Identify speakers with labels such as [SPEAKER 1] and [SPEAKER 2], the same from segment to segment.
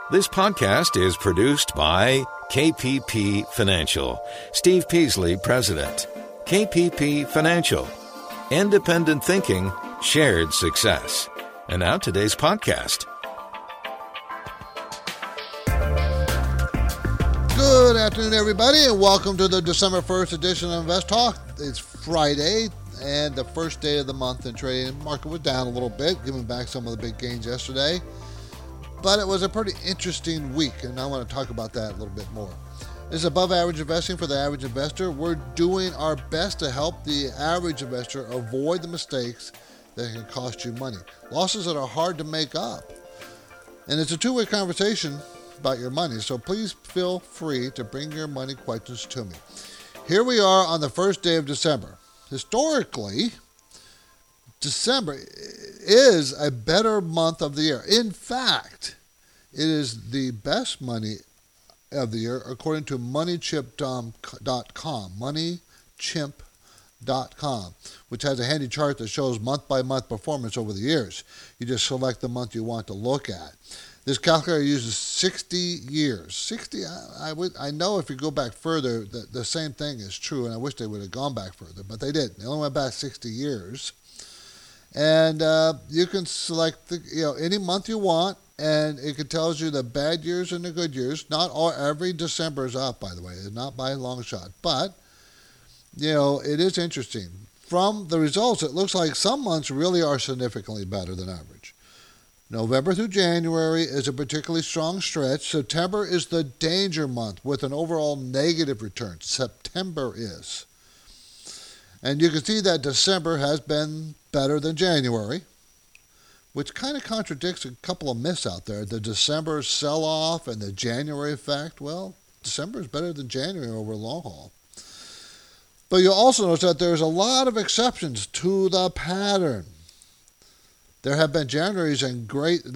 [SPEAKER 1] This podcast is produced by KPP Financial. Steve Peasley, President. KPP Financial. Independent thinking, shared success. And now today's podcast.
[SPEAKER 2] Good afternoon, everybody, and welcome to the December 1st edition of Invest Talk. It's Friday and the first day of the month in trading. The market was down a little bit, giving back some of the big gains yesterday. But it was a pretty interesting week, and I want to talk about that a little bit more. This is above average investing for the average investor. We're doing our best to help the average investor avoid the mistakes that can cost you money. Losses that are hard to make up. And it's a two-way conversation about your money, so please feel free to bring your money questions to me. Here we are on the first day of December. Historically, December is a better month of the year. In fact, it is the best money of the year according to moneychimp.com, moneychimp.com, which has a handy chart that shows month-by-month performance over the years. You just select the month you want to look at. This calculator uses 60 years. 60, I know if you go back further, the same thing is true, and I wish they would have gone back further, but they didn't. They only went back 60 years. And you can select any month you want, and it tells you the bad years and the good years. Not every December is up, by the way. It's not by a long shot. But, it is interesting. From the results, it looks like some months really are significantly better than average. November through January is a particularly strong stretch. September is the danger month with an overall negative return. September is. And you can see that December has been better than January, which kind of contradicts a couple of myths out there. The December sell-off and the January effect. Well, December is better than January over a long haul. But you'll also notice that there's a lot of exceptions to the pattern. There have been bad Januaries and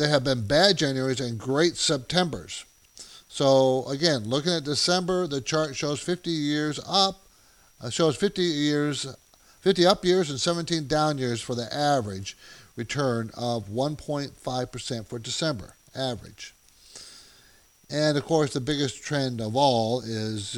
[SPEAKER 2] great Septembers. So again, looking at December, the chart shows 50 years up. Shows 50 up years and 17 down years for the average return of 1.5% for December, average. And of course, the biggest trend of all is,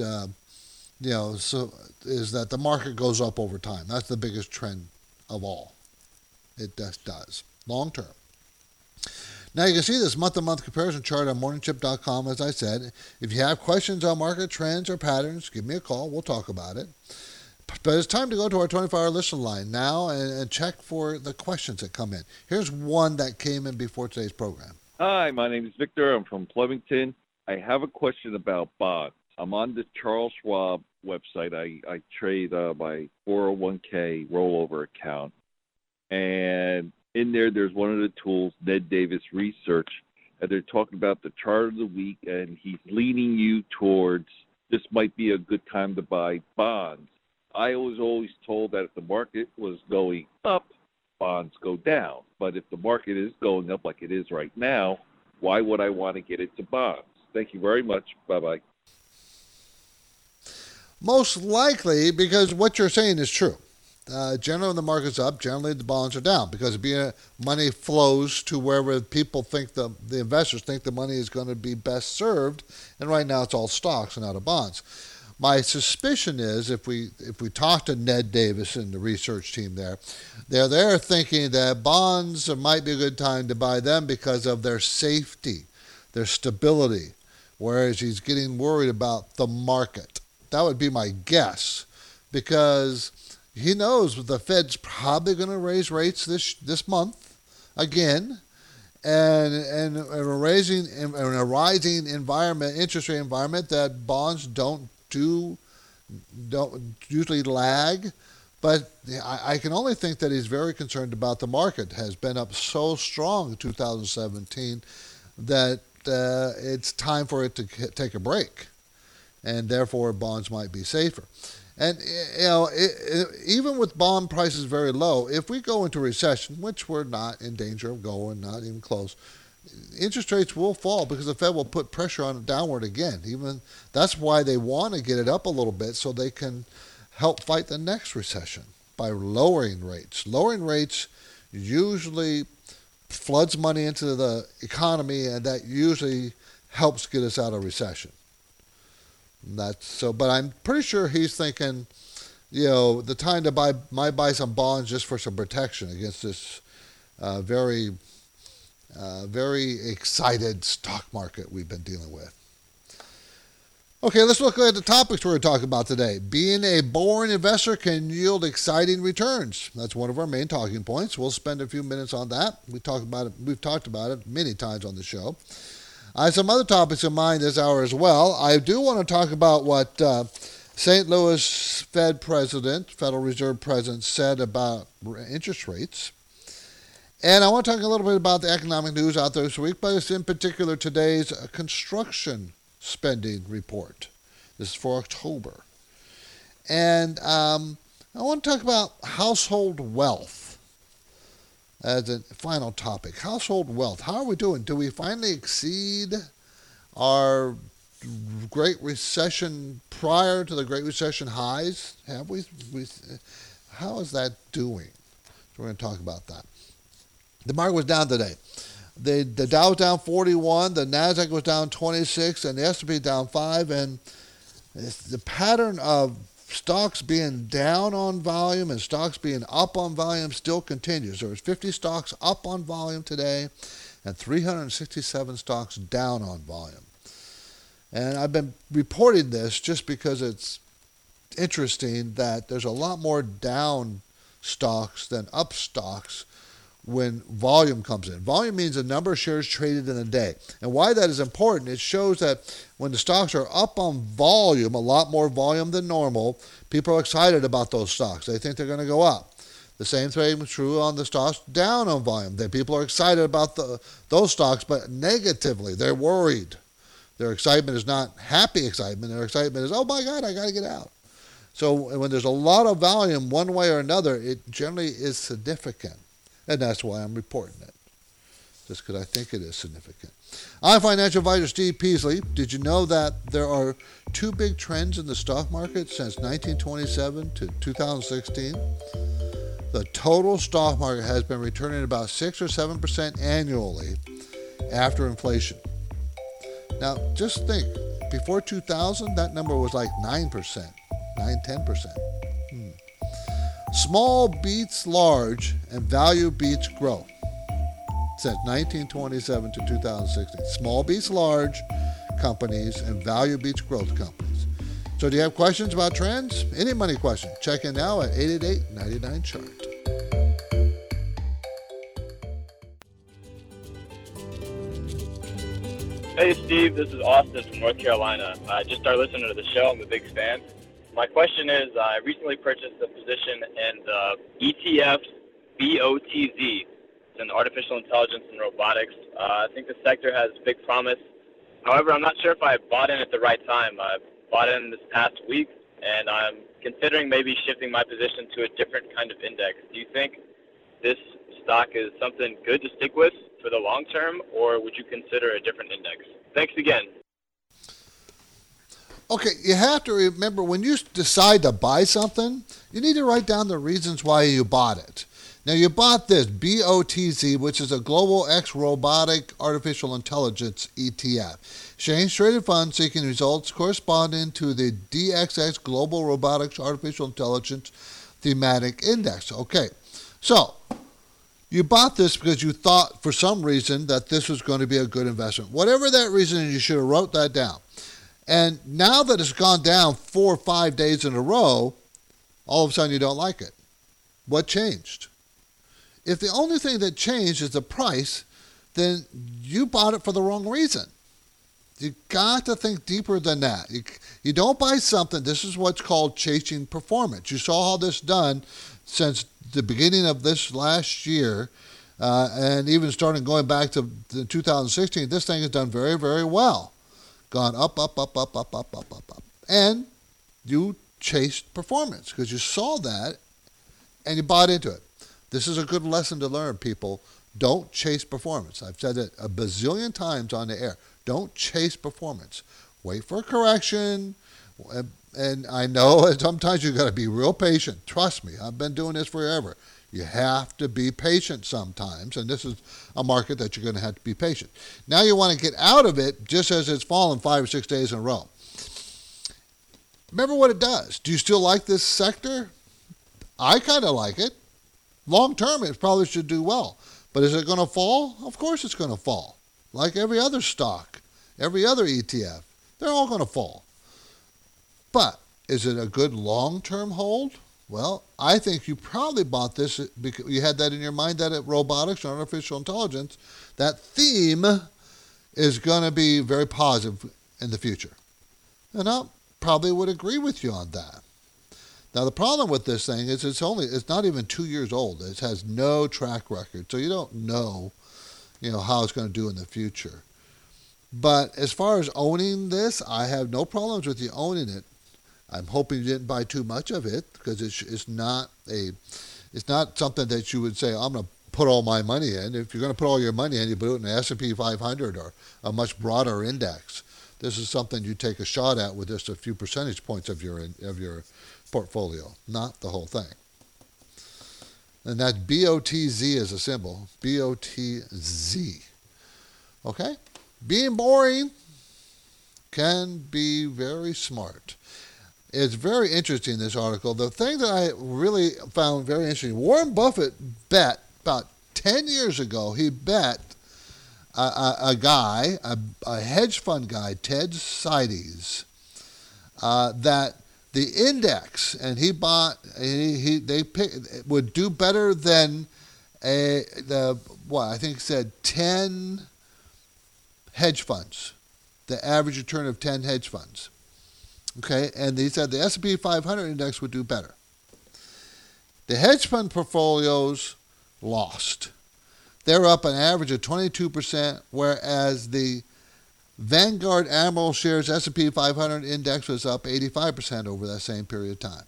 [SPEAKER 2] is that the market goes up over time. That's the biggest trend of all. It just does, long term. Now you can see this month-to-month comparison chart on morningchip.com, as I said. If you have questions on market trends or patterns, give me a call. We'll talk about it. But it's time to go to our 24-hour listen line now and check for the questions that come in. Here's one that came in before today's program.
[SPEAKER 3] Hi, my name is Victor. I'm from Flemington. I have a question about bonds. I'm on the Charles Schwab website. I trade my 401k rollover account. And in there's one of the tools, Ned Davis Research, and they're talking about the chart of the week, and he's leaning you towards this might be a good time to buy bonds. I was always told that if the market was going up, bonds go down. But if the market is going up like it is right now, why would I want to get into bonds? Thank you very much. Bye-bye.
[SPEAKER 2] Most likely because what you're saying is true. Generally, when the market's up, generally the bonds are down because money flows to wherever people think the investors think the money is going to be best served, and right now it's all stocks and out of bonds. My suspicion is if we talk to Ned Davis and the research team they're thinking that bonds might be a good time to buy them because of their safety, their stability, whereas he's getting worried about the market. That would be my guess because he knows the Fed's probably going to raise rates this month again, and in a rising environment, interest rate environment, that bonds don't usually lag. But I can only think that he's very concerned about the market. Has been up so strong in 2017 that it's time for it to take a break, and therefore bonds might be safer. And, even with bond prices very low, if we go into recession, which we're not in danger of going, not even close, interest rates will fall because the Fed will put pressure on it downward again. That's why they want to get it up a little bit so they can help fight the next recession by lowering rates. Lowering rates usually floods money into the economy, and that usually helps get us out of recession. That's so, but I'm pretty sure he's thinking, the time to buy some bonds just for some protection against this very excited stock market we've been dealing with. Okay, let's look at the topics we're going to talk about today. Being a boring investor can yield exciting returns. That's one of our main talking points. We'll spend a few minutes on that. We've talked about it many times on the show. I have some other topics in mind this hour as well. I do want to talk about what St. Louis Federal Reserve President, said about interest rates. And I want to talk a little bit about the economic news out there this week, but it's in particular today's construction spending report. This is for October. And I want to talk about household wealth as a final topic. Household wealth. How are we doing? Do we finally exceed our Great Recession, prior to the Great Recession highs? Have we how is that doing? So we're going to talk about that. The market was down today. The Dow was down 41, the Nasdaq was down 26, and the S&P down 5. And the pattern of stocks being down on volume and stocks being up on volume still continues. There was 50 stocks up on volume today and 367 stocks down on volume. And I've been reporting this just because it's interesting that there's a lot more down stocks than up stocks when volume comes in. Volume means the number of shares traded in a day. And why that is important, it shows that when the stocks are up on volume, a lot more volume than normal, people are excited about those stocks. They think they're going to go up. The same thing is true on the stocks down on volume. That people are excited about those stocks, but negatively. They're worried. Their excitement is not happy excitement. Their excitement is, oh my God, I got to get out. So when there's a lot of volume one way or another, it generally is significant. And that's why I'm reporting it, just because I think it is significant. I'm financial advisor Steve Peasley. Did you know that there are two big trends in the stock market since 1927 to 2016? The total stock market has been returning about 6 or 7% annually after inflation. Now, just think, before 2000, that number was like 9%, 10%. Small beats large and value beats growth since 1927 to 2016. Small beats large companies and value beats growth companies. So do you have questions about trends? Any money question? Check in now at 888-99-CHART.
[SPEAKER 4] Hey Steve, this is Austin from North Carolina. I just started listening to the show. I'm a big fan. My question is, I recently purchased a position in the ETF BOTZ. It's in artificial intelligence and robotics. I think the sector has big promise. However, I'm not sure if I bought in at the right time. I bought in this past week, and I'm considering maybe shifting my position to a different kind of index. Do you think this stock is something good to stick with for the long term, or would you consider a different index? Thanks again.
[SPEAKER 2] Okay, you have to remember, when you decide to buy something, you need to write down the reasons why you bought it. Now, you bought this BOTZ, which is a Global X Robotic Artificial Intelligence ETF. Exchange-traded fund seeking results corresponding to the DXX Global Robotics Artificial Intelligence Thematic Index. Okay, so you bought this because you thought for some reason that this was going to be a good investment. Whatever that reason is, you should have wrote that down. And now that it's gone down 4 or 5 days in a row, all of a sudden you don't like it. What changed? If the only thing that changed is the price, then you bought it for the wrong reason. You got to think deeper than that. You don't buy something. This is what's called chasing performance. You saw how this done since the beginning of this last year, and even starting going back to 2016. This thing has done very, very well. Gone up, up, up, up, up, up, up, up, up. And you chased performance because you saw that and you bought into it. This is a good lesson to learn, people. Don't chase performance. I've said it a bazillion times on the air. Don't chase performance. Wait for a correction. And I know sometimes you've got to be real patient. Trust me, I've been doing this forever. You have to be patient sometimes, and this is a market that you're going to have to be patient. Now you want to get out of it just as it's fallen 5 or 6 days in a row. Remember what it does. Do you still like this sector? I kind of like it. Long term, it probably should do well. But is it going to fall? Of course it's going to fall. Like every other stock, every other ETF. They're all going to fall. But is it a good long-term hold? Well, I think you probably bought this because you had that in your mind that robotics and artificial intelligence, that theme is going to be very positive in the future. And I probably would agree with you on that. Now, the problem with this thing is it's not even 2 years old. It has no track record, so you don't know, how it's going to do in the future. But as far as owning this, I have no problems with you owning it. I'm hoping you didn't buy too much of it because it's not something that you would say, I'm going to put all my money in. If you're going to put all your money in, you put it in the S&P 500 or a much broader index. This is something you take a shot at with just a few percentage points of your portfolio, not the whole thing. And that BOTZ is a symbol. BOTZ. Okay? Being boring can be very smart. It's very interesting, this article. The thing that I really found very interesting, Warren Buffett bet about 10 years ago, he bet a guy, a hedge fund guy, Ted Seides, that the index, and they picked, would do better than I think said 10 hedge funds, the average return of 10 hedge funds. Okay, and he said the S&P 500 index would do better. The hedge fund portfolios lost. They're up an average of 22%, whereas the Vanguard Admiral Shares S&P 500 index was up 85% over that same period of time.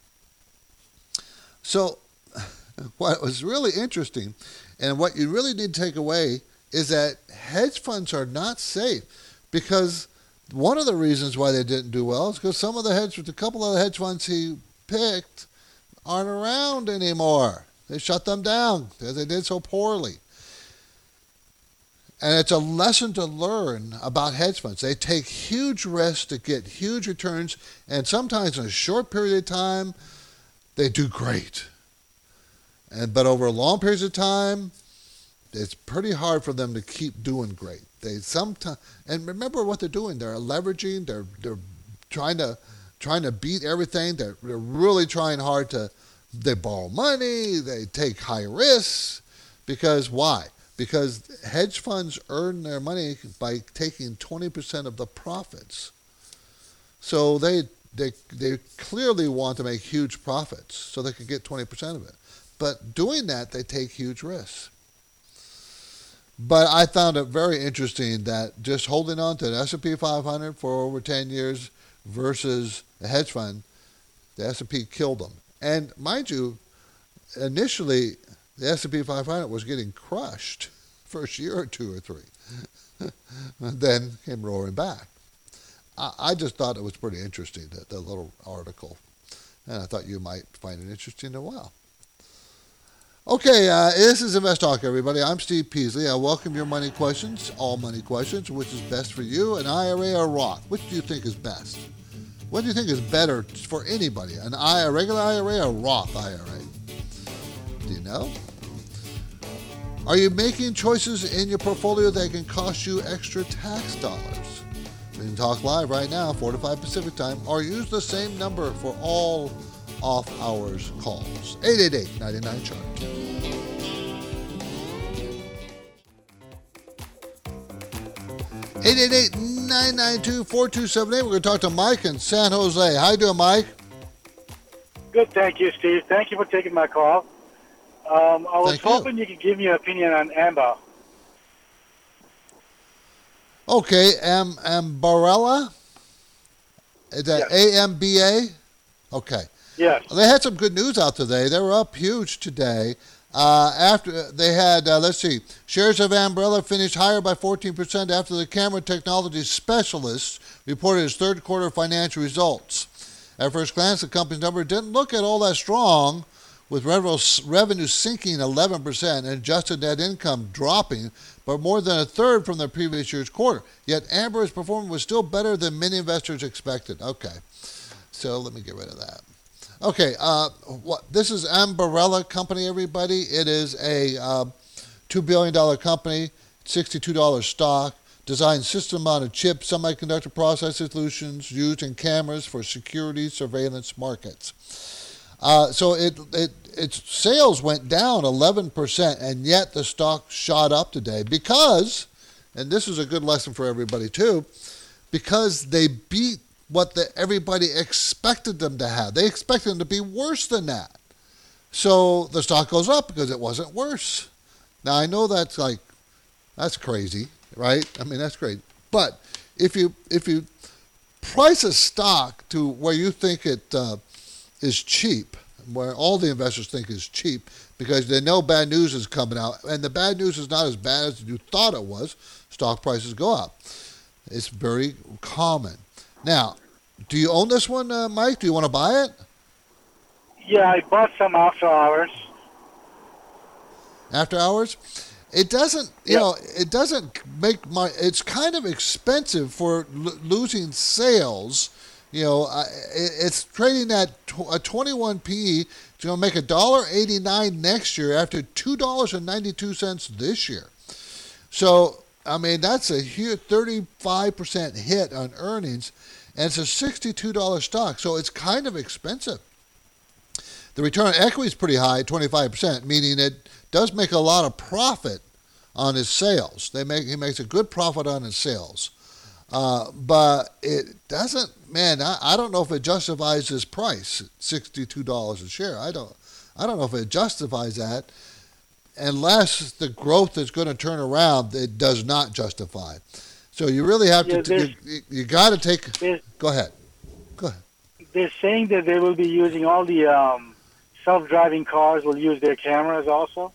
[SPEAKER 2] So what was really interesting, and what you really need to take away, is that hedge funds are not safe, because one of the reasons why they didn't do well is because a couple of the hedge funds he picked aren't around anymore. They shut them down because they did so poorly. And it's a lesson to learn about hedge funds. They take huge risks to get huge returns, and sometimes in a short period of time, they do great. But over long periods of time, it's pretty hard for them to keep doing great. And remember what they're doing. They're leveraging. They're trying to beat everything. They're really trying hard they borrow money. They take high risks. Because why? Because hedge funds earn their money by taking 20% of the profits. So they clearly want to make huge profits so they can get 20% of it. But doing that, they take huge risks. But I found it very interesting that just holding on to the S&P 500 for over 10 years versus a hedge fund, the S&P killed them. And mind you, initially, the S&P 500 was getting crushed first year or two or three. And then came roaring back. I just thought it was pretty interesting, the little article. And I thought you might find it interesting as well. Okay, this is Invest Talk, everybody. I'm Steve Peasley. I welcome your money questions, all money questions. Which is best for you, an IRA or Roth? Which do you think is best? What do you think is better for anybody, a regular IRA or Roth IRA? Do you know? Are you making choices in your portfolio that can cost you extra tax dollars? We can talk live right now, 4 to 5 Pacific time, or use the same number for all off-hours calls. 888-99-CHART. (888) 992-4278. We're going to talk to Mike in San Jose. How you doing, Mike?
[SPEAKER 5] Good, thank you, Steve. Thank you for taking my call. I was hoping you could give me an opinion on AMBA.
[SPEAKER 2] Okay, Ambarella? Is that AMBA? Okay.
[SPEAKER 5] Yes.
[SPEAKER 2] They had some good news out today. They were up huge today. After they had, shares of Ambarella finished higher by 14% after the camera technology specialist reported its third quarter financial results. At first glance, the company's number didn't look at all that strong, with revenue sinking 11% and adjusted net income dropping by more than a third from the previous year's quarter. Yet Amber's performance was still better than many investors expected. Okay, so let me get rid of that. Okay, this is Ambarella Company, everybody. It is a $2 billion company, $62 stock, designs system-mounted chip semiconductor processing solutions used in cameras for security surveillance markets. So its sales went down 11%, and yet the stock shot up today because, and this is a good lesson for everybody too, because they beat what everybody expected them to have. They expected them to be worse than that. So the stock goes up because it wasn't worse. Now, I know that's crazy, right? I mean, that's great. But if you price a stock to where you think it is cheap, where all the investors think is cheap, because they know bad news is coming out, and the bad news is not as bad as you thought it was, stock prices go up. It's very common. Now, do you own this one, Mike? Do you want to buy it?
[SPEAKER 5] Yeah, I bought some after hours.
[SPEAKER 2] After hours? It doesn't, it doesn't it's kind of expensive for losing sales. It's trading at a 21 PE. It's going to make $1.89 next year after $2.92 this year. So, I mean, that's a huge 35% hit on earnings, and it's a $62 stock, so it's kind of expensive. The return on equity is pretty high, 25%, meaning it does make a lot of profit on his sales. He makes a good profit on his sales. But it doesn't, I don't know if it justifies his price, $62 a share. I don't know if it justifies that. Unless the growth is going to turn around, it does not justify. So you really have you got to take, go ahead.
[SPEAKER 5] They're saying that they will be using all the self-driving cars will use their cameras also.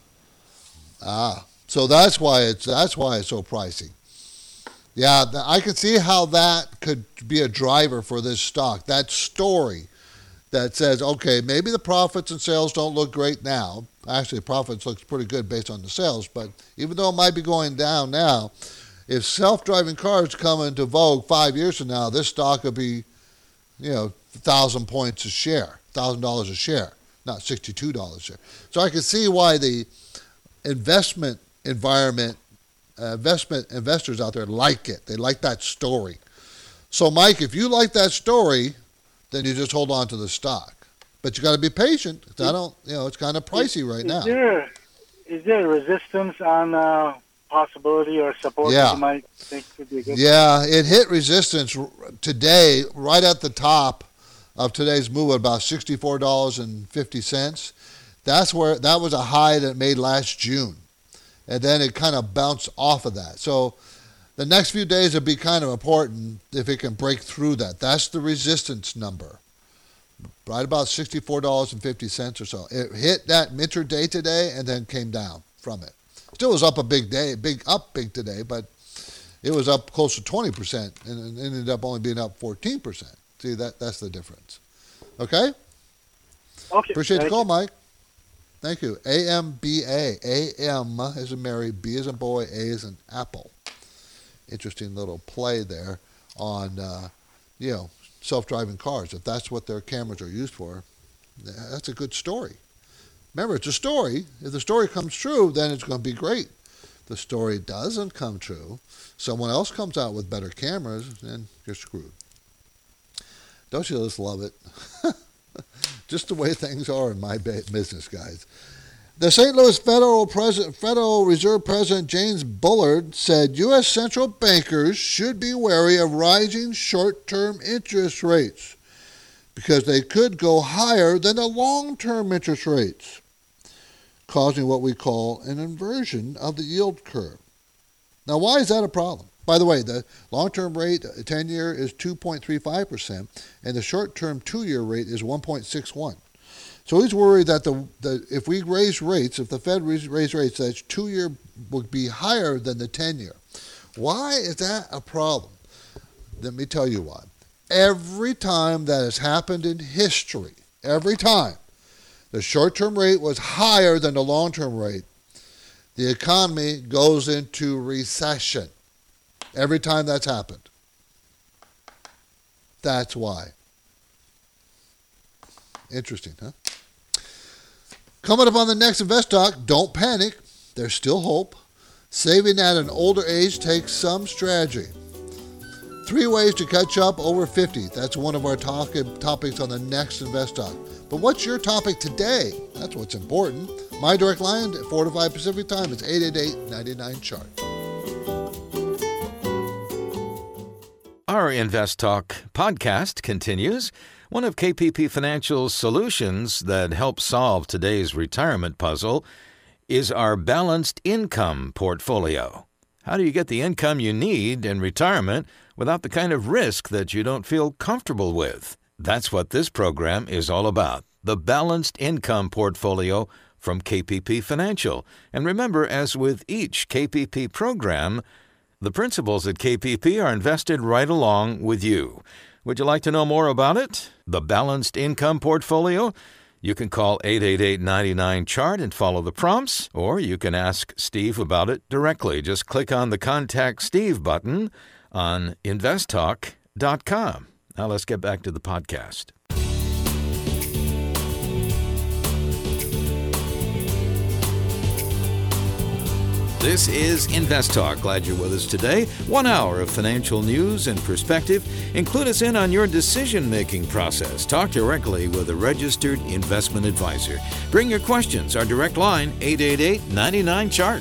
[SPEAKER 2] So that's why it's so pricey. Yeah, I can see how that could be a driver for this stock. That story that says, okay, maybe the profits and sales don't look great now. Actually, profits looks pretty good based on the sales, but even though it might be going down now, if self-driving cars come into vogue 5 years from now, this stock will be, 1,000 points a share, $1,000 a share, not $62 a share. So I can see why the investment environment, investors out there like it. They like that story. So, Mike, if you like that story, then you just hold on to the stock. But you got to be patient. I don't, it's kind of pricey right now.
[SPEAKER 5] Is there resistance on possibility or support that you might think could be a good?
[SPEAKER 2] Yeah, it hit resistance today, right at the top of today's move at about $64.50. That was a high that it made last June. And then it kind of bounced off of that. So the next few days will be kind of important if it can break through that. That's the resistance number, right about $64.50 or so. It hit that intraday today and then came down from it. Still was up a big today, but it was up close to 20% and it ended up only being up 14%. See, that's the difference. Okay?
[SPEAKER 5] Okay.
[SPEAKER 2] Appreciate the call, Mike. Thank you. AMBA. AM as in Mary, B as in boy, A as in apple. Interesting little play there on, self-driving cars. If that's what their cameras are used for, that's a good story. Remember, it's a story. If the story comes true, then it's going to be great. If the story doesn't come true, someone else comes out with better cameras, then you're screwed. Don't you just love it? Just the way things are in my business, guys. The St. Louis Federal Reserve President James Bullard said U.S. central bankers should be wary of rising short-term interest rates because they could go higher than the long-term interest rates, causing what we call an inversion of the yield curve. Now, why is that a problem? By the way, the long-term rate, 10-year, is 2.35%, and the short-term 2-year rate is 1.61. So he's worried that if we raise rates, if the Fed raise rates, that 2-year would be higher than the 10-year. Why is that a problem? Let me tell you why. Every time that has happened in history, every time, the short-term rate was higher than the long-term rate, the economy goes into recession. Every time that's happened. That's why. Interesting, huh? Coming up on the next Invest Talk, don't panic. There's still hope. Saving at an older age takes some strategy. 3 ways to catch up over 50. That's one of our topics on the next Invest Talk. But what's your topic today? That's what's important. My direct line at 4 to 5 Pacific Time is 888-99-CHART.
[SPEAKER 1] Our Invest Talk podcast continues. One of KPP Financial's solutions that helps solve today's retirement puzzle is our balanced income portfolio. How do you get the income you need in retirement without the kind of risk that you don't feel comfortable with? That's what this program is all about, the balanced income portfolio from KPP Financial. And remember, as with each KPP program, the principals at KPP are invested right along with you. Would you like to know more about it? The balanced income portfolio? You can call 888-99-CHART and follow the prompts, or you can ask Steve about it directly. Just click on the Contact Steve button on investtalk.com. Now let's get back to the podcast. This is Invest Talk. Glad you're with us today. 1 hour of financial news and perspective. Include us in on your decision-making process. Talk directly with a registered investment advisor. Bring your questions. Our direct line, 888-99-CHART.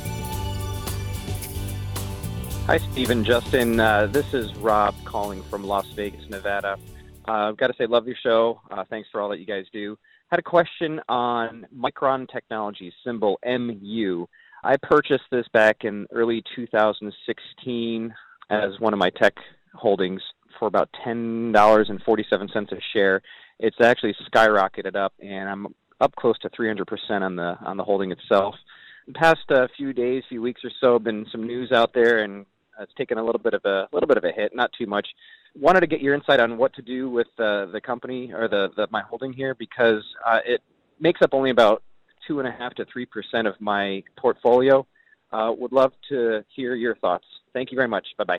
[SPEAKER 6] Hi, Steve and Justin. This is Rob calling from Las Vegas, Nevada. I've got to say, love your show. Thanks for all that you guys do. Had a question on Micron Technology, symbol MU. I purchased this back in early 2016 as one of my tech holdings for about $10.47 a share. It's actually skyrocketed up, and I'm up close to 300% on the holding itself. The past few weeks or so, been some news out there, and it's taken a little bit of a hit, not too much. Wanted to get your insight on what to do with the company or my holding here, because it makes up only about 2.5% to 3% of my portfolio. Would love to hear your thoughts. Thank you very much. Bye-bye.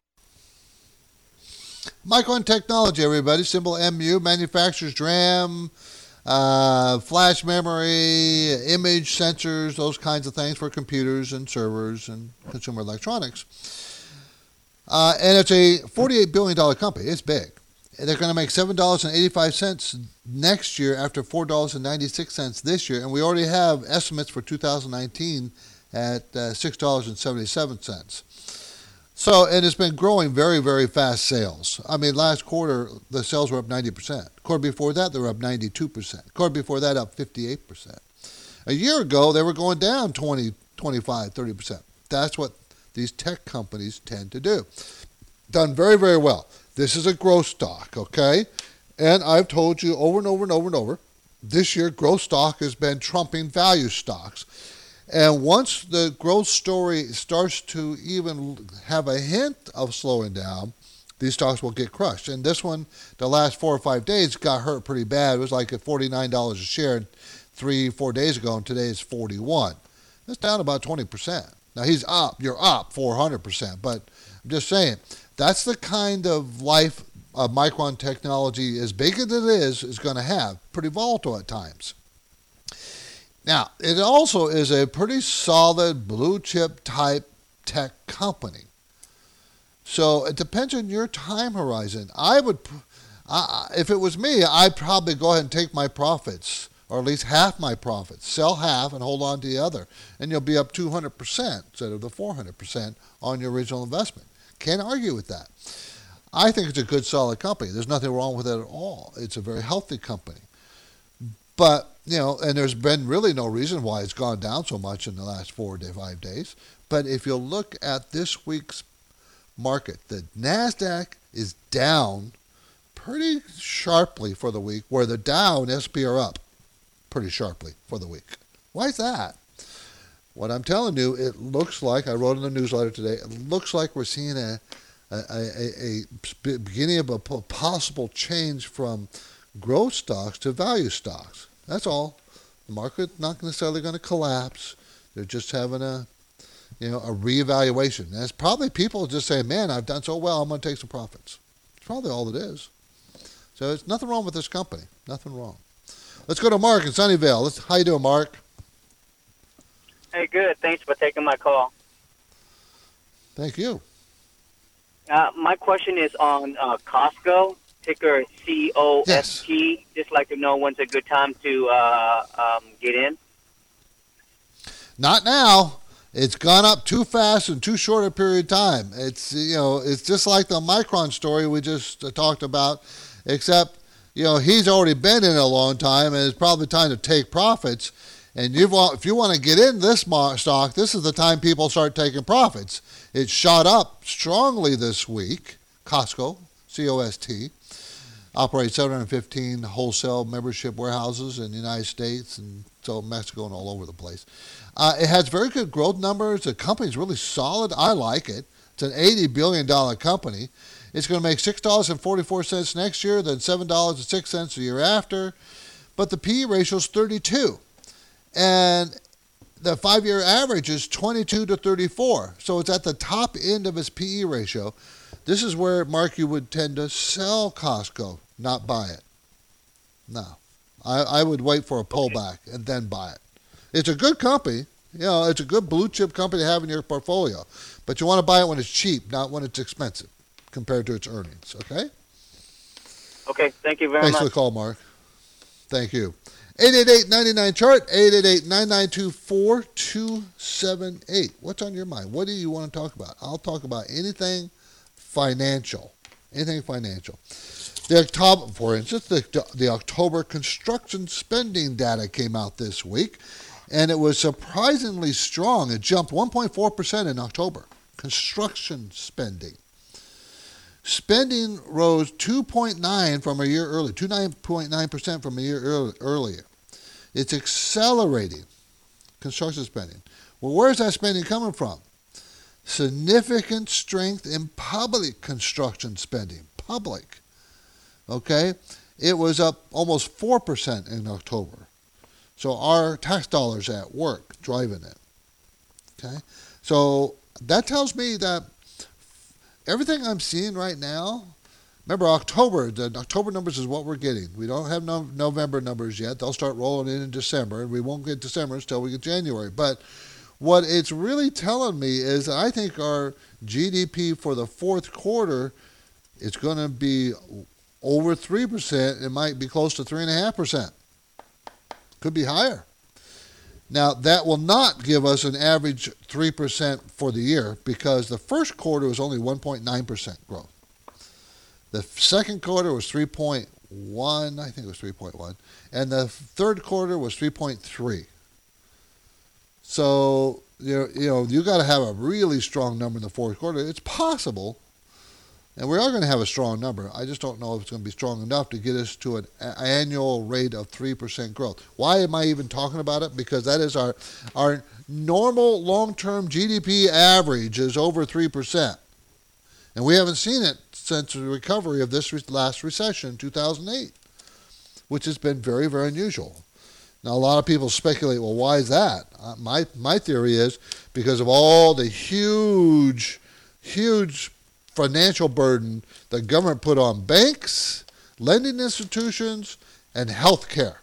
[SPEAKER 2] Micron Technology, everybody. Symbol MU. Manufactures DRAM, flash memory, image sensors, those kinds of things for computers and servers and consumer electronics. And it's a $48 billion company. It's big. They're going to make $7.85 next year after $4.96 this year. And we already have estimates for 2019 at $6.77. So, and it's been growing very, very fast sales. I mean, last quarter, the sales were up 90%. Quarter before that, they were up 92%. Quarter before that, up 58%. A year ago, they were going down 20, 25, 30%. That's what these tech companies tend to do. Done very, very well. This is a growth stock, okay? And I've told you over and over and over and over, this year growth stock has been trumping value stocks. And once the growth story starts to even have a hint of slowing down, these stocks will get crushed. And this one, the last 4 or 5 days, got hurt pretty bad. It was like at $49 a share 3-4 days ago, and today is $41. That's down about 20%. Now he's up, you're up 400%, but I'm just saying, that's the kind of life Micron Technology, as big as it is going to have. Pretty volatile at times. Now, it also is a pretty solid blue chip type tech company. So it depends on your time horizon. If it was me, I'd probably go ahead and take my profits, or at least half my profits. Sell half and hold on to the other. And you'll be up 200% instead of the 400% on your original investment. Can't argue with that. I think it's a good, solid company. There's nothing wrong with it at all. It's a very healthy company. But, and there's been really no reason why it's gone down so much in the last 4 to 5 days. But if you look at this week's market, the NASDAQ is down pretty sharply for the week, where the Dow and S&P are up pretty sharply for the week. Why is that? What I'm telling you, it looks like, I wrote in the newsletter today, it looks like we're seeing a beginning of a possible change from growth stocks to value stocks. That's all. The market's not necessarily going to collapse. They're just having a reevaluation. And it's probably people just saying, man, I've done so well, I'm going to take some profits. It's probably all it is. So there's nothing wrong with this company. Nothing wrong. Let's go to Mark in Sunnyvale. How you doing, Mark?
[SPEAKER 7] Hey, good. Thanks for taking my call.
[SPEAKER 2] Thank you.
[SPEAKER 7] My question is on Costco, ticker COST.
[SPEAKER 2] Yes.
[SPEAKER 7] Just like to know when's a good time to get in.
[SPEAKER 2] Not now. It's gone up too fast in too short a period of time. It's just like the Micron story we just talked about, except he's already been in a long time, and it's probably time to take profits. And if you want to get in this stock, this is the time people start taking profits. It shot up strongly this week. Costco, C-O-S-T, operates 715 wholesale membership warehouses in the United States and so Mexico and all over the place. It has very good growth numbers. The company's really solid. I like it. It's an $80 billion company. It's going to make $6.44 next year, then $7.06 the year after. But the PE ratio is 32. And the 5-year average is 22 to 34. So it's at the top end of its PE ratio. This is where, Mark, you would tend to sell Costco, not buy it. No. I would wait for a pullback and then buy it. It's a good company. It's a good blue chip company to have in your portfolio. But you want to buy it when it's cheap, not when it's expensive compared to its earnings. Okay?
[SPEAKER 7] Okay. Thank you very much.
[SPEAKER 2] Thanks for the call, Mark. Thank you. 888-99-CHART, 888-992-4278. What's on your mind? What do you want to talk about? I'll talk about anything financial. Anything financial. For instance, the October construction spending data came out this week, and it was surprisingly strong. It jumped 1.4% in October. Construction spending. Spending rose 2.9% from a year earlier, 2.9% from a year earlier. It's accelerating, construction spending. Well, where is that spending coming from? Significant strength in public construction spending. Public. Okay? It was up almost 4% in October. So our tax dollars at work driving it. Okay? So that tells me that everything I'm seeing right now, remember the October numbers is what we're getting. We don't have November numbers yet. They'll start rolling in December, and we won't get December until we get January. But what it's really telling me is I think our GDP for the fourth quarter is going to be over 3%. It might be close to 3.5%. Could be higher. Now, that will not give us an average 3% for the year because the first quarter was only 1.9% growth. The second quarter was 3.1, I think it was 3.1, and the third quarter was 3.3. So, you got to have a really strong number in the fourth quarter. It's possible, and we are going to have a strong number. I just don't know if it's going to be strong enough to get us to an annual rate of 3% growth. Why am I even talking about it? Because that is our normal long-term GDP average is over 3%. And we haven't seen it since the recovery of this last recession, 2008, which has been very, very unusual. Now, a lot of people speculate, well, why is that? My theory is because of all the huge financial burden the government put on banks, lending institutions, and healthcare.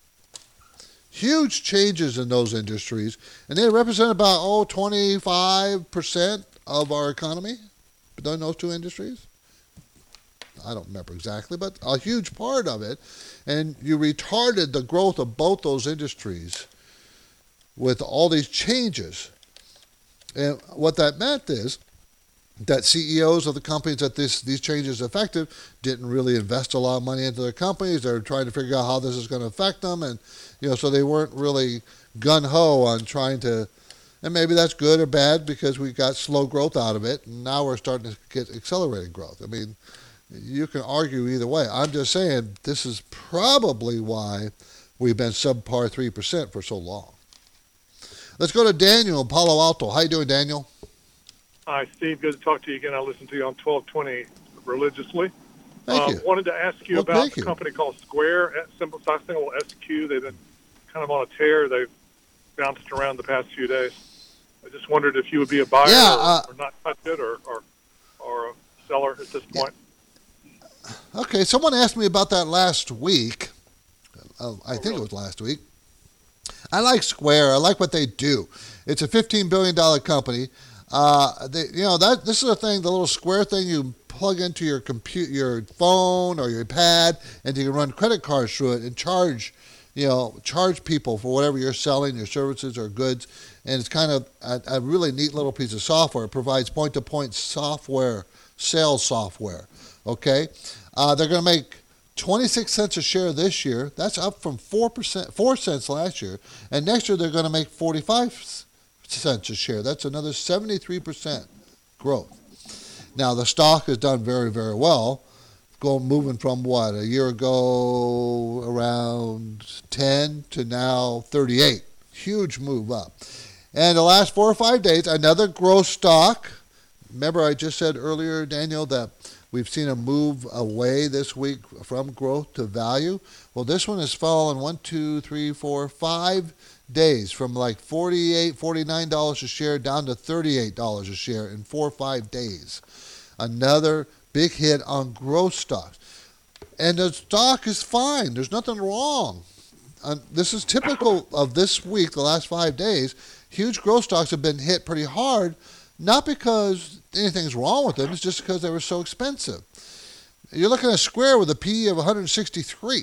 [SPEAKER 2] Huge changes in those industries, and they represent about 25% of our economy, in those two industries. I don't remember exactly, but a huge part of it. And you retarded the growth of both those industries with all these changes. And what that meant is that CEOs of the companies that these changes affected didn't really invest a lot of money into their companies. They're trying to figure out how this is going to affect them. And, so they weren't really gung-ho on trying to, and maybe that's good or bad because we got slow growth out of it. And now we're starting to get accelerated growth. I mean, you can argue either way. I'm just saying this is probably why we've been subpar 3% for so long. Let's go to Daniel in Palo Alto. How you doing, Daniel?
[SPEAKER 8] Hi, Steve. Good to talk to you again. I listen to you on 1220 religiously.
[SPEAKER 2] Thank you.
[SPEAKER 8] Wanted to ask you about a company called Square, symbol SQ. They've been kind of on a tear. They've bounced around the past few days. I just wondered if you would be a buyer or not touch it or a seller at this point.
[SPEAKER 2] Okay, someone asked me about that last week. I think it was last week. I like Square. I like what they do. It's a $15 billion company. This is a thing, the little Square thing you plug into your your phone or your pad, and you can run credit cards through it and charge people for whatever you're selling, your services or goods. And it's kind of a really neat little piece of software. It provides point-to-point software, sales software. Okay, they're going to make 26 cents a share this year. That's up from 4 cents last year. And next year they're going to make 45 cents a share. That's another 73% growth. Now the stock has done very, very well, moving from a year ago around 10 to now 38. Huge move up. And the last 4 or 5 days, another growth stock. Remember I just said earlier, Daniel, that we've seen a move away this week from growth to value. Well, this one has fallen 5 days from like $48, $49 a share down to $38 a share in 4 or 5 days. Another big hit on growth stocks. And the stock is fine. There's nothing wrong. This is typical of this week, the last 5 days. Huge growth stocks have been hit pretty hard, not because anything's wrong with them, it's just because they were so expensive. You're looking at Square with a PE of 163.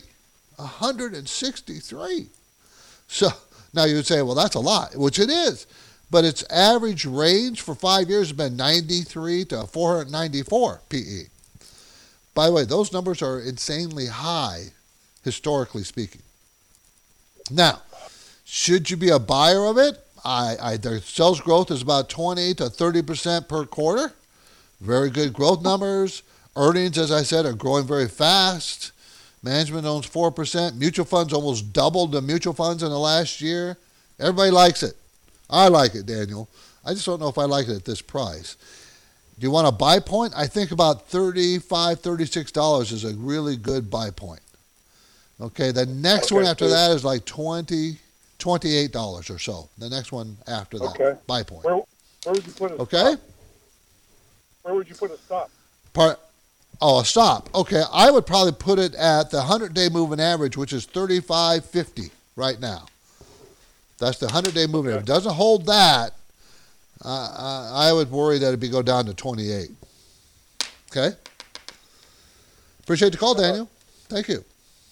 [SPEAKER 2] 163. So now you would say, well, that's a lot, which it is. But its average range for 5 years has been 93 to 494 PE. By the way, those numbers are insanely high, historically speaking. Now, should you be a buyer of it? Their sales growth is about 20 to 30% per quarter. Very good growth numbers. Earnings, as I said, are growing very fast. Management owns 4%. Mutual funds almost doubled the mutual funds in the last year. Everybody likes it. I like it, Daniel. I just don't know if I like it at this price. Do you want a buy point? I think about $35, $36 is a really good buy point. Okay, the next one after that is like $28 or so. The next one after that, buy point.
[SPEAKER 8] Where would you put a
[SPEAKER 2] stop?
[SPEAKER 8] Where would you put a stop?
[SPEAKER 2] A stop. Okay, I would probably put it at the 100-day moving average, which is 35.50 right now. That's the 100-day moving average. If it doesn't hold that, I would worry that it'd go down to 28. Okay? Appreciate the call, Daniel. Thank you.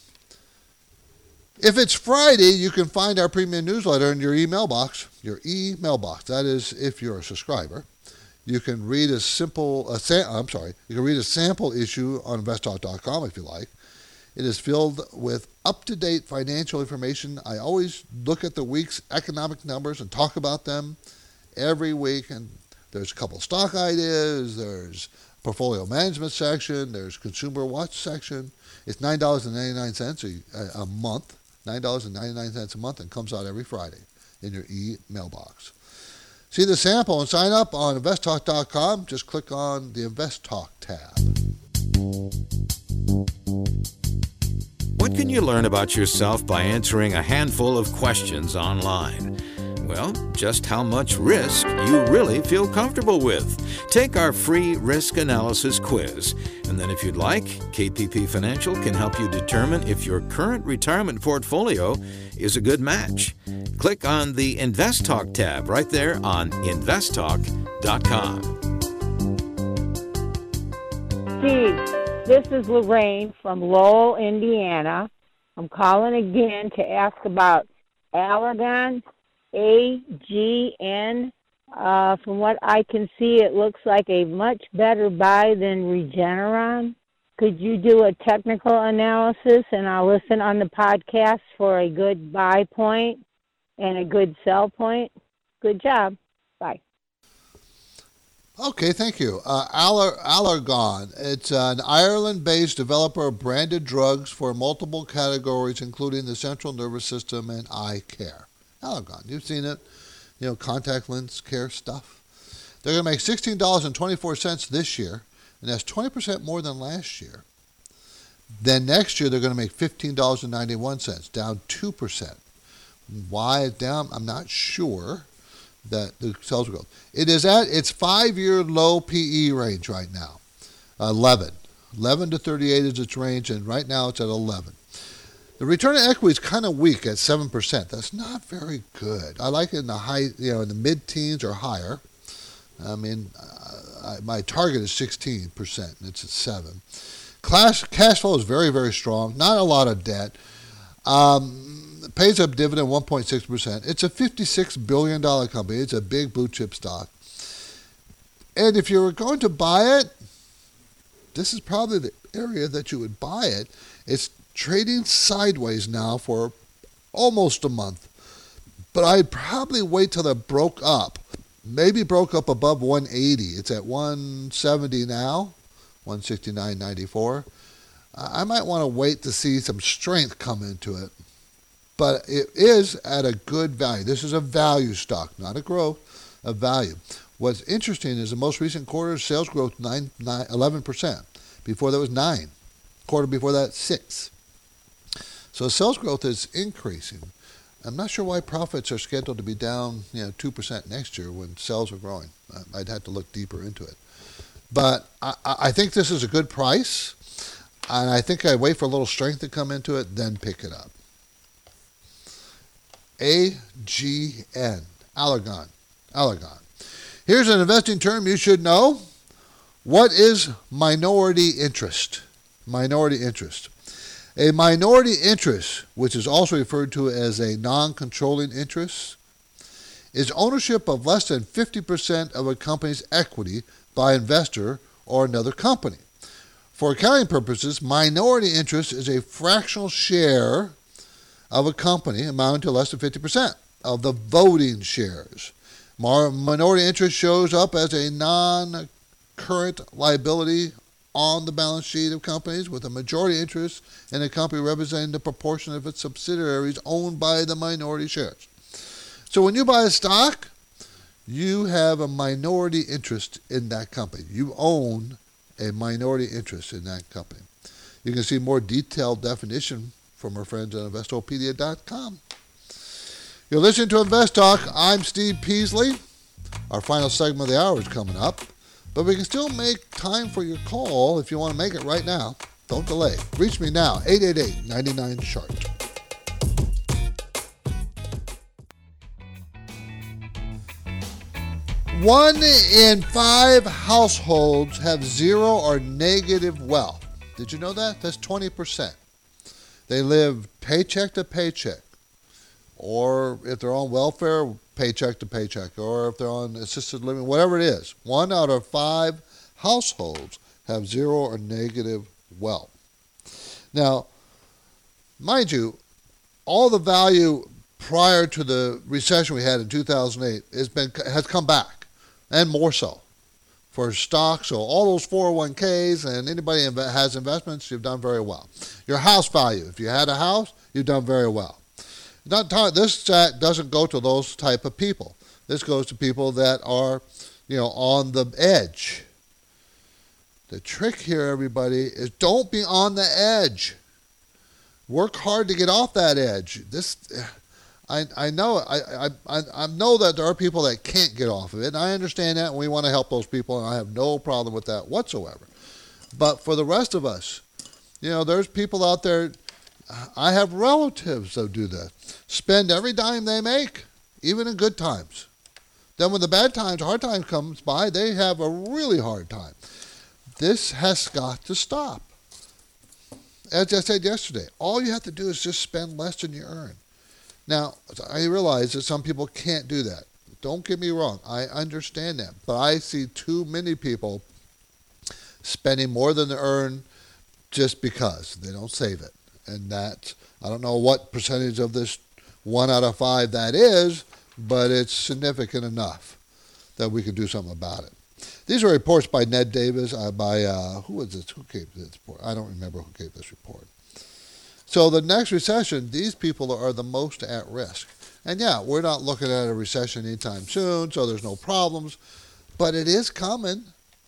[SPEAKER 2] If it's Friday, you can find our premium newsletter in your email box. That is, if you're a subscriber. You can read a sample issue on investtalk.com if you like. It is filled with up-to-date financial information. I always look at the week's economic numbers and talk about them every week. And there's a couple stock ideas. There's portfolio management section. There's consumer watch section. It's $9.99 a month. $9.99 a month, and comes out every Friday in your email box. See the sample and sign up on investtalk.com. Just click on the Invest Talk tab.
[SPEAKER 1] What can you learn about yourself by answering a handful of questions online? Well, just how much risk you really feel comfortable with. Take our free risk analysis quiz. And then if you'd like, KPP Financial can help you determine if your current retirement portfolio is a good match. Click on the Invest Talk tab right there on investtalk.com.
[SPEAKER 9] Steve, this is Lorraine from Lowell, Indiana. I'm calling again to ask about Allergan. AGN. From what I can see, it looks like a much better buy than Regeneron. Could you do a technical analysis, and I'll listen on the podcast for a good buy point and a good sell point? Good job. Bye.
[SPEAKER 2] Okay, thank you. Allergan. It's an Ireland-based developer of branded drugs for multiple categories, including the central nervous system and eye care. Allergan, you've seen it, contact lens care stuff. They're going to make $16.24 this year, and that's 20% more than last year. Then next year, they're going to make $15.91, down 2%. Why it's down, I'm not sure that the sales growth. It is at its 5-year low PE range right now, 11. 11 to 38 is its range, and right now it's at 11. The return on equity is kind of weak at 7%. That's not very good. I like it in the high, in the mid-teens or higher. I mean, my target is 16%, and it's at 7. Cash flow is very, very strong. Not a lot of debt. Pays up dividend 1.6%. It's a $56 billion company. It's a big blue chip stock. And if you were going to buy it, this is probably the area that you would buy it. It's trading sideways now for almost a month. But I'd probably wait till it broke up. Maybe broke up above 180. It's at 170 now, 169.94. I might want to wait to see some strength come into it. But it is at a good value. This is a value stock, not a growth, a value. What's interesting is the most recent quarter sales growth 11%. Before that was 9. Quarter before that 6. So sales growth is increasing. I'm not sure why profits are scheduled to be down 2% next year when sales are growing. I'd have to look deeper into it. But I think this is a good price, and I think I'd wait for a little strength to come into it, then pick it up. AGN, Allergan. Here's an investing term you should know. What is minority interest? Minority interest. A minority interest, which is also referred to as a non-controlling interest, is ownership of less than 50% of a company's equity by an investor or another company. For accounting purposes, minority interest is a fractional share of a company amounting to less than 50% of the voting shares. Minority interest shows up as a non-current liability on the balance sheet of companies with a majority interest in a company representing the proportion of its subsidiaries owned by the minority shares. So when you buy a stock, you have a minority interest in that company. You own a minority interest in that company. You can see more detailed definition from our friends at Investopedia.com. You're listening to Invest Talk. I'm Steve Peasley. Our final segment of the hour is coming up, but we can still make time for your call if you want to make it right now. Don't delay. Reach me now, 888-99-CHART. One in 5 households have zero or negative wealth. Did you know that? That's 20%. They live paycheck to paycheck, or if they're on welfare, paycheck to paycheck, or if they're on assisted living, whatever it is. 1 out of 5 households have zero or negative wealth. Now, mind you, all the value prior to the recession we had in 2008 has come back, and more so. For stocks, so all those 401ks and anybody that has investments, you've done very well. Your house value, if you had a house, you've done very well. This doesn't go to those type of people. This goes to people that are, on the edge. The trick here, everybody, is don't be on the edge. Work hard to get off that edge. I know that there are people that can't get off of it, and I understand that, and we want to help those people, and I have no problem with that whatsoever. But for the rest of us, there's people out there. I have relatives that do that. Spend every dime they make, even in good times. Then when the bad times, hard times comes by, they have a really hard time. This has got to stop. As I said yesterday, all you have to do is just spend less than you earn. Now, I realize that some people can't do that. Don't get me wrong. I understand that. But I see too many people spending more than they earn just because they don't save it. And that, I don't know what percentage of this 1 out of 5 that is, but it's significant enough that we can do something about it. These are reports by Ned Davis, who was this? Who gave this report? I don't remember who gave this report. So the next recession, these people are the most at risk. And yeah, we're not looking at a recession anytime soon, so there's no problems. But it is coming.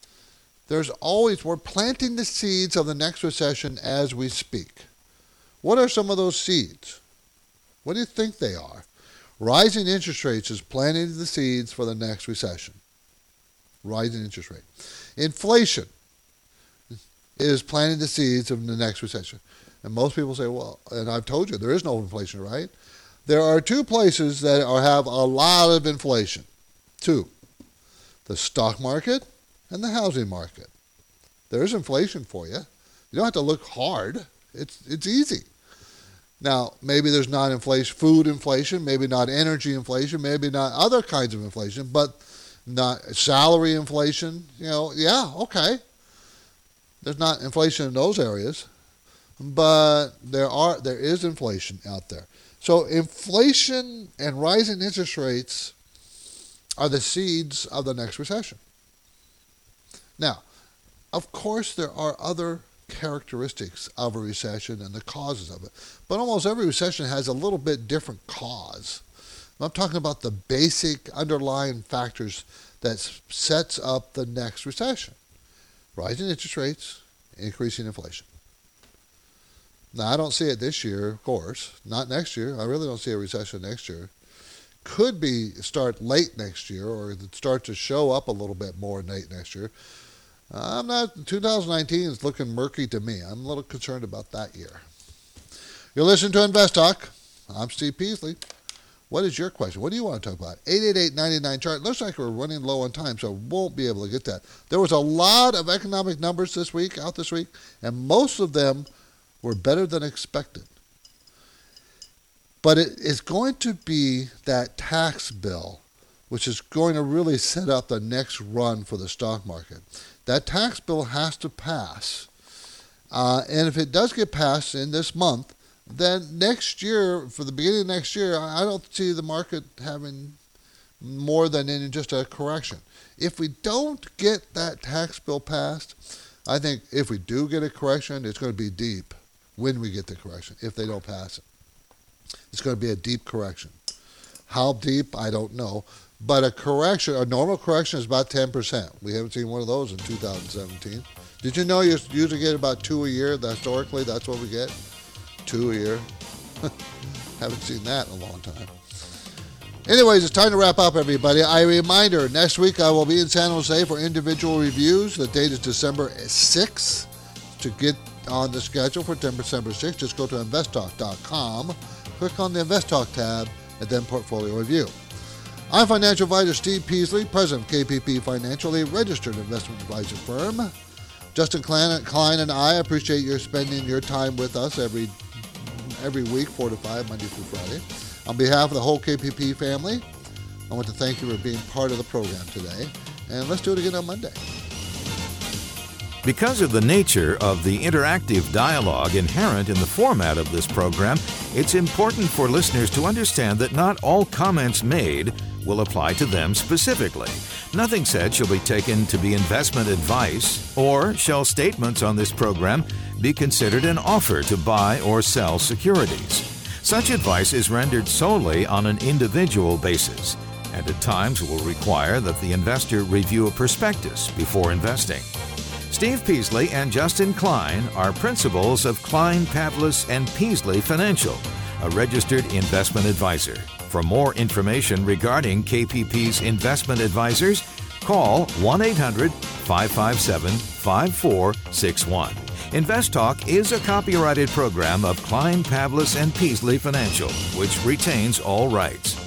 [SPEAKER 2] We're planting the seeds of the next recession as we speak. What are some of those seeds? What do you think they are? Rising interest rates is planting the seeds for the next recession. Rising interest rate. Inflation is planting the seeds of the next recession. And most people say, well, and I've told you, there is no inflation, right? There are two places that have a lot of inflation. Two. The stock market and the housing market. There's inflation for you. You don't have to look hard. It's easy. Now, maybe there's not inflation, food inflation, maybe not energy inflation, maybe not other kinds of inflation, but not salary inflation. Yeah, okay. There's not inflation in those areas, but there is inflation out there. So inflation and rising interest rates are the seeds of the next recession. Now, of course, there are other characteristics of a recession and the causes of it, but almost every recession has a little bit different cause. I'm talking about the basic underlying factors that sets up the next recession. Rising interest rates, increasing inflation. Now, I don't see it this year, of course. Not next year. I really don't see a recession next year. Could be start late next year, or start to show up a little bit more late next year. 2019 is looking murky to me. I'm a little concerned about that year. You're listening to Invest Talk. I'm Steve Peasley. What is your question? What do you want to talk about? 888-99-CHART. Looks like we're running low on time, so won't be able to get that. There was a lot of economic numbers out this week, and most of them were better than expected. But it is going to be that tax bill, which is going to really set up the next run for the stock market. That tax bill has to pass. And if it does get passed in this month, then next year, for the beginning of next year, I don't see the market having more than in just a correction. If we don't get that tax bill passed, I think if we do get a correction, it's going to be deep when we get the correction, if they don't pass it. It's going to be a deep correction. How deep, I don't know. But a normal correction is about 10%. We haven't seen one of those in 2017. Did you know you usually get about 2 a year? Historically, that's what we get. 2 a year. Haven't seen that in a long time. Anyways, it's time to wrap up, everybody. A reminder, next week I will be in San Jose for individual reviews. The date is December 6th. To get on the schedule for December 6th, just go to investtalk.com, click on the Invest Talk tab, and then Portfolio Review. I'm financial advisor Steve Peasley, president of KPP Financial, a registered investment advisor firm. Justin Klein and I appreciate your spending your time with us every week, 4 to 5, Monday through Friday. On behalf of the whole KPP family, I want to thank you for being part of the program today. And let's do it again on Monday.
[SPEAKER 1] Because of the nature of the interactive dialogue inherent in the format of this program, it's important for listeners to understand that not all comments made will apply to them specifically. Nothing said shall be taken to be investment advice, or shall statements on this program be considered an offer to buy or sell securities. Such advice is rendered solely on an individual basis, and at times will require that the investor review a prospectus before investing. Steve Peasley and Justin Klein are principals of Klein, Pavlis & Peasley Financial, a registered investment advisor. For more information regarding KPP's investment advisors, call 1-800-557-5461. Invest Talk is a copyrighted program of Klein, Pavlis & Peasley Financial, which retains all rights.